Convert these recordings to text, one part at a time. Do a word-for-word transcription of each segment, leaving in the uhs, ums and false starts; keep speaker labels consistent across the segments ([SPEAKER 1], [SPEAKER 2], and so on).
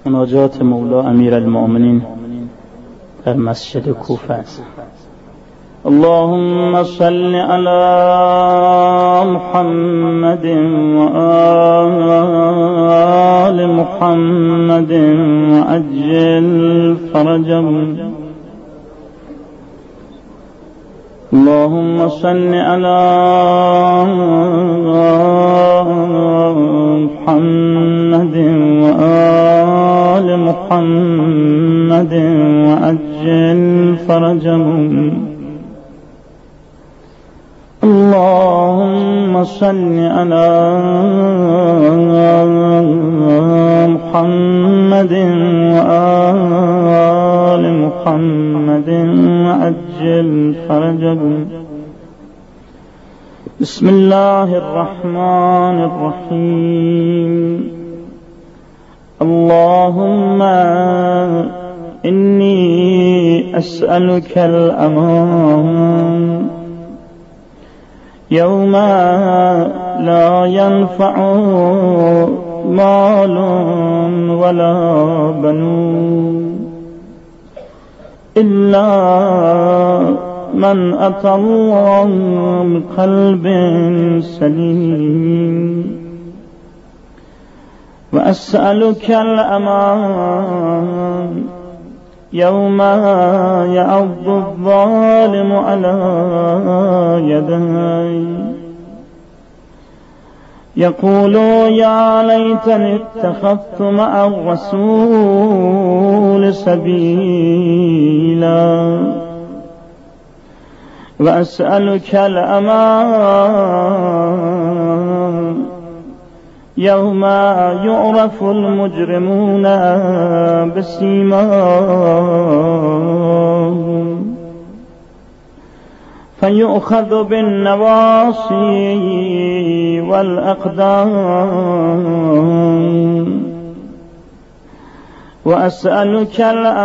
[SPEAKER 1] مناجات مولا امیر المؤمنین در مسجد کوفه است. اللهم صل على محمد وآل محمد وعجل فرجهم. اللهم صل على محمد وآل محمد وعجل فرجهم. اللهم صل على محمد وآل محمد وعجل فرجهم. بسم الله الرحمن الرحيم. اللهم إني أسألك الأمان يوم لا ينفع مال ولا بنون إلا من أتى الله بقلب سليم. وأسألك الأمان يوم يعض الظالم على يديه يقول يا ليتني اتخذت مع الرسول سبيلا. وأسألك الأمان يوم يعرف المجرمون بسيماهم فيؤخذ بالنواصي والأقدام. وأسألك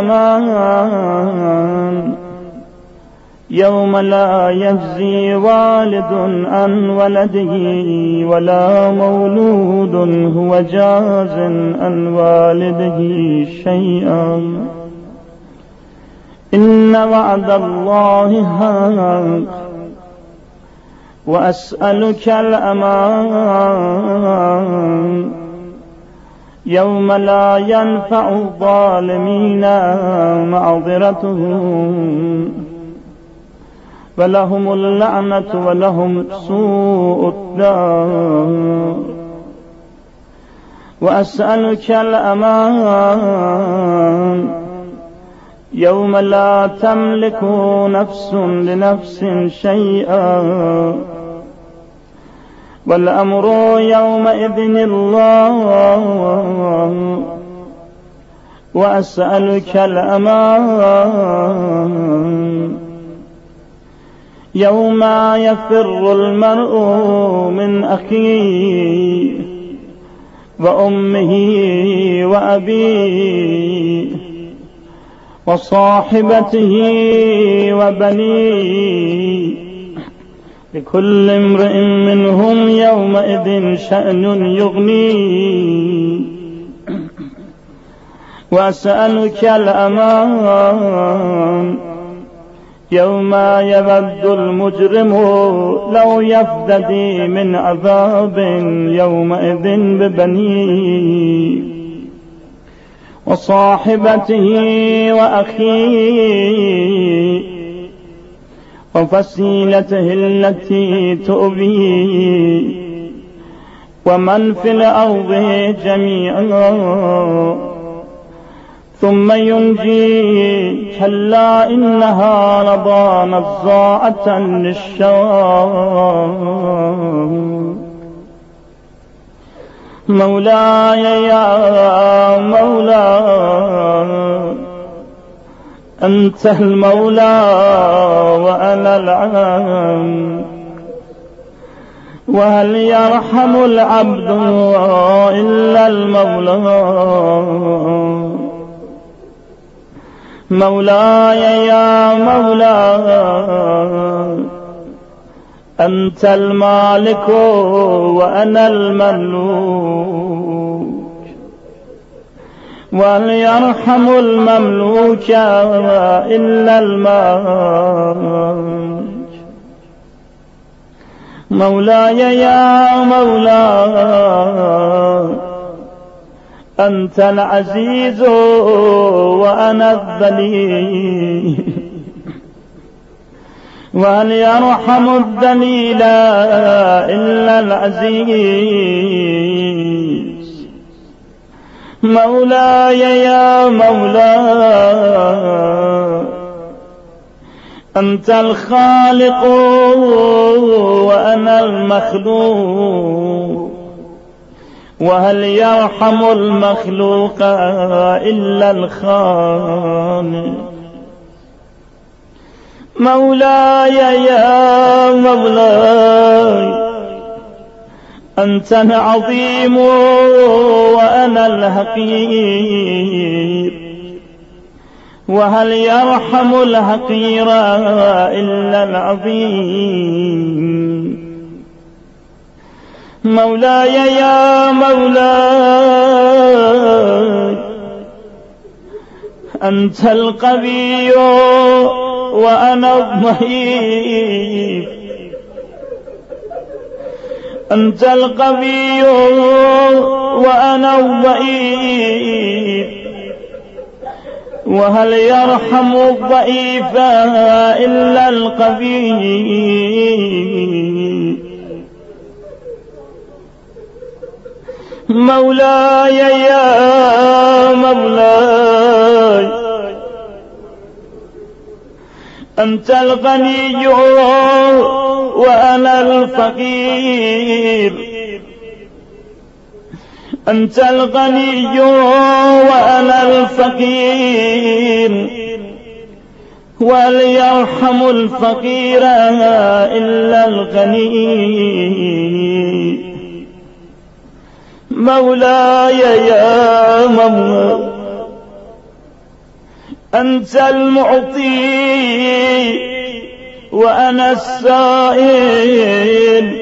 [SPEAKER 1] الأمان يوم لا يجزي والد عن ولده ولا مولود هو جاز عن والده شيئا. إن وعد الله حق. وأسألك الأمان يوم لا ينفع الظالمين معذرتهم ولهم اللعنة ولهم سوء الدار. وأسألك الأمان يوم لا تملك نفس لنفس شيئا والأمر يومئذ الله. وأسألك الأمان يوم يفر المرء من أخيه وأمه وأبيه وصاحبته وبنيه لكل امرئ منهم يومئذ شأن يغنيه. وأسألك الأمان يوم يود المجرم لو يفتدي من عذاب يومئذ ببنيه وصاحبته وأخيه وفصيلته التي تؤويه ومن في الأرض جميعا ثم ينجي كلا إنها لظى نزاعة للشوى. مولاي يا مولاي أنت المولى وأنا العبد وهل يرحم العبد إلا المولى. مولاي يا مولاي أنت المالك وأنا المملوك وهل يرحم المملوك إلا المالك. مولاي يا مولاي أنت العزيز وأنا الذليل، وهل يرحم الذليل إلا العزيز. مولاي يا مولاي أنت الخالق وأنا المخلوق، وهل يرحم المخلوق إلا الخالق. مولاي يا مولاي أنت العظيم وأنا الحقير، وهل يرحم الحقير إلا العظيم. مولاي يا مولاي أنت القوي وأنا الضعيف، أنت القوي وأنا الضعيف، وهل يرحم الضعيف إلا القوي. مولاي يا مولاي أنت الغني وأنا الفقير، أنت الغني وأنا الفقير، وهل يرحم الفقير إلا الغني. مولاي يا مولاي أنت المعطي وأنا السائل،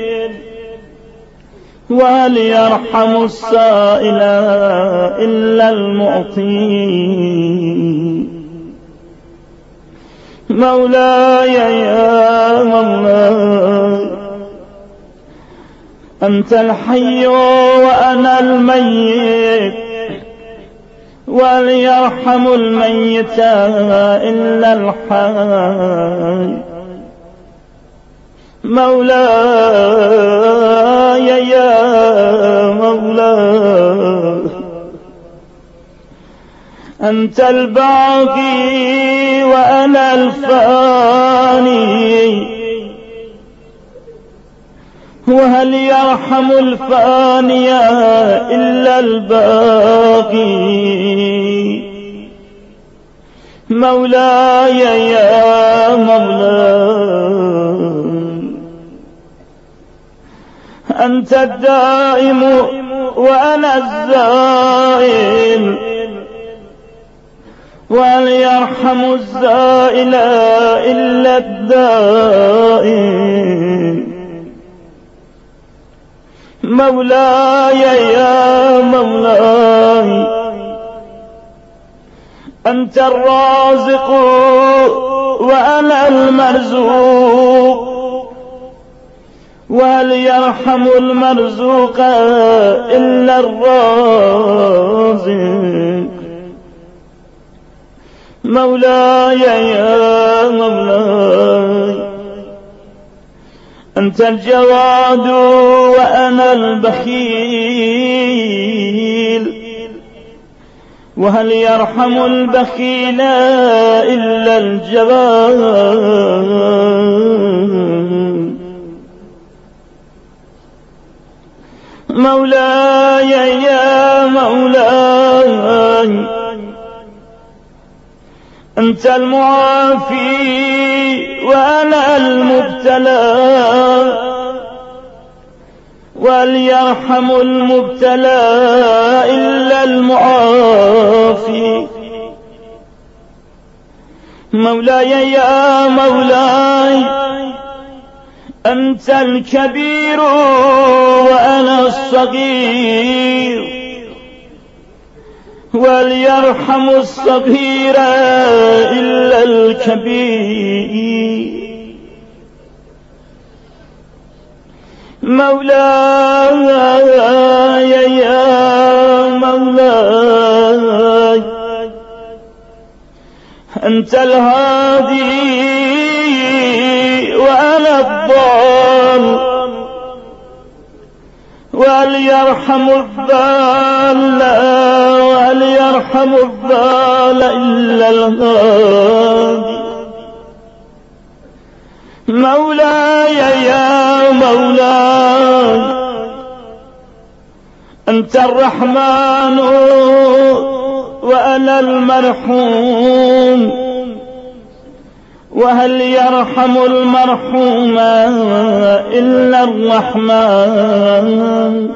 [SPEAKER 1] وهل يرحم السائل إلا المعطي. مولاي يا مولاي أنت الحي وأنا الميت، وهل يرحم الميت إلا الحي. مولاي يا مولاي أنت الباقي وأنا الفاني، وهل يرحم الفاني إلا الباقي. مولاي يا مولاي أنت الدائم وأنا الزائل، وهل يرحم الزائل إلا الدائم. مولاي يا مولاي أنت الرازق وأنا المرزوق، وهل يرحم المرزوق إلا الرازق. مولاي يا مولاي أنت الجواد وأنا البخيل، وهل يرحم البخيل إلا الجواد. مولاي يا مولاي أنت المعافي وأنا المبتلى، وهل يرحم المبتلى إلا المعافي. مولاي يا مولاي أنت الكبير وأنا الصغير، وليرحم الصغير إلا الكبير. مولاي يا مولاي أنت الهادي وأنا الضال، وليرحم الضال وليرحم الضال إلا الهادي. مولاي يا مولاي أنت الرحمن وأنا المرحوم، وهل يرحم المرحوم إلا الرحمن.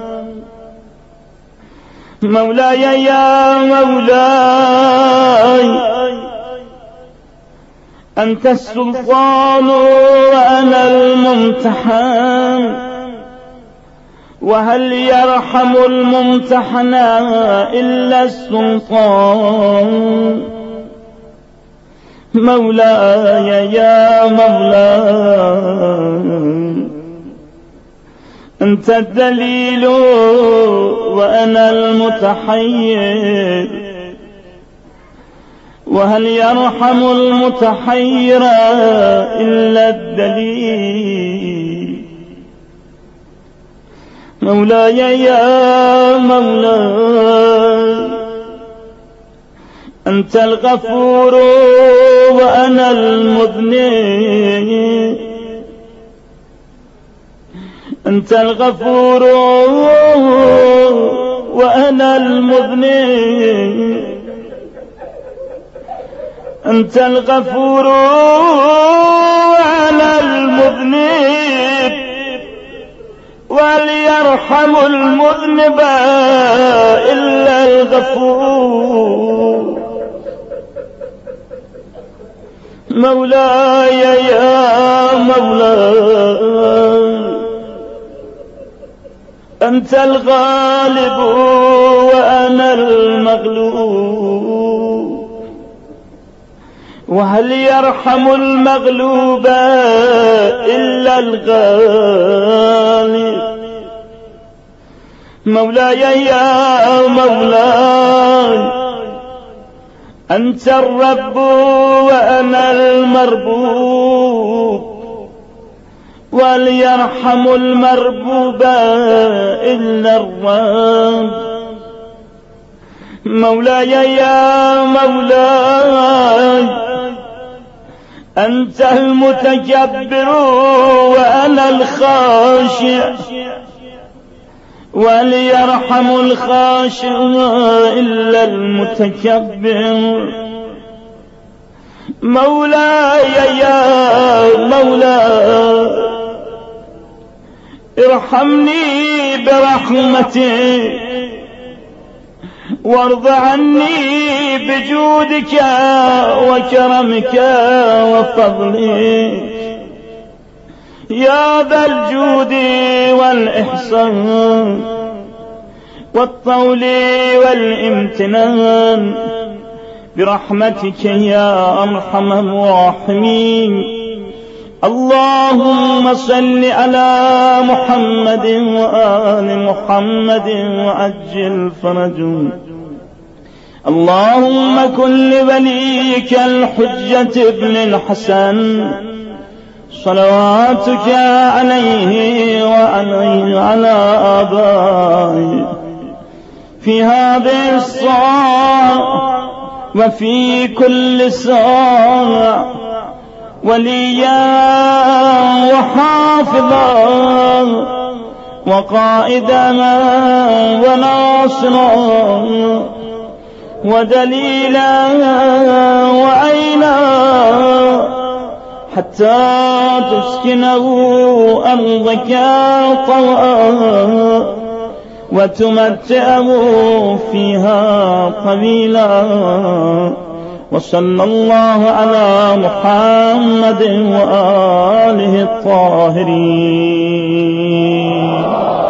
[SPEAKER 1] مولاي يا مولاي أنت السلطان وأنا الممتحن، وهل يرحم الممتحن إلا السلطان. مولاي يا مولاي أنت الدليل وأنا المتحير، وهل يرحم المتحير إلا الدليل. مولاي يا مولاي أنت الغفور وأنا المذنب، أنت الغفور وأنا المذنب، أنت الغفور وأنا المذنب، وليرحم المذنب إلا الغفور. مولاي يا مولاي أنت الغالب وأنا المغلوب، وهل يرحم المغلوب إلا الغالب. مولاي يا مولاي أنت الرب وأنا المربوب، وليرحم المربوب إلا الرب. مولاي يا مولاي أنت المتكبر وأنا الخاشع، وليرحم الخاشع إلا المتكبر. مولاي يا مولاي ارحمني برحمتك، وارض عني بجودك وكرمك وفضلك يا ذا الجود والإحسان والطول والامتنان، برحمتك يا أرحم الراحمين. اللهم صل على محمد وآل محمد وعجل فرجهم. اللهم كن لوليك الحجة ابن الحسن صلواتك عليه وعليه وعلى آبائه في هذه الساعة وفي كل ساعة وليا وحافظا وقائدا وناصرا ودليلا وعينا، حتى تسكنه أرضك طوعا وتمتعه فيها طويلا. وصلى الله على محمد وآله الطاهرين.